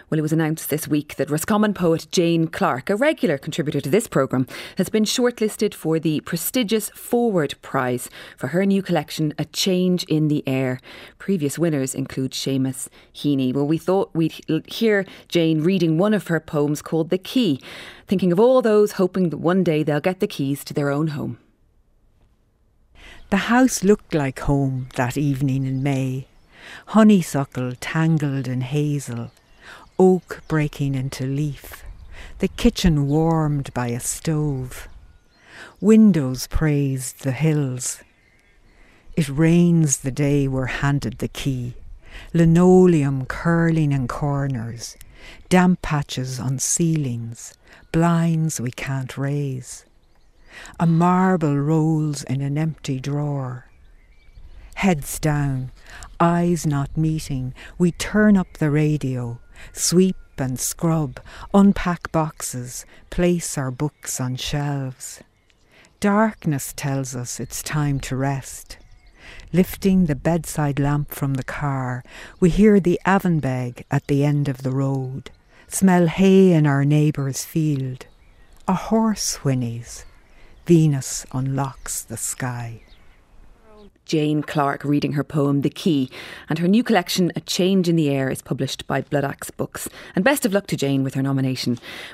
Well, it was announced this week that Roscommon poet Jane Clark, a regular contributor to this programme, has been shortlisted for the prestigious Forward Prize for her new collection, A Change in the Air. Previous winners include Seamus Heaney. Well, we thought we'd hear Jane reading one of her poems called The Key, thinking of all those hoping that one day they'll get the keys to their own home. The house looked like home that evening in May. Honeysuckle tangled in hazel, oak breaking into leaf, the kitchen warmed by a stove. Windows praised the hills. It rains the day we're handed the key, linoleum curling in corners, damp patches on ceilings, blinds we can't raise. A marble rolls in an empty drawer. Heads down, eyes not meeting, we turn up the radio, sweep and scrub, unpack boxes, place our books on shelves. Darkness tells us it's time to rest. Lifting the bedside lamp from the car, we hear the Avonbeg at the end of the road, smell hay in our neighbour's field. A horse whinnies. Venus unlocks the sky. Jane Clark reading her poem The Key, and her new collection A Change in the Air is published by Bloodaxe Books. And best of luck to Jane with her nomination.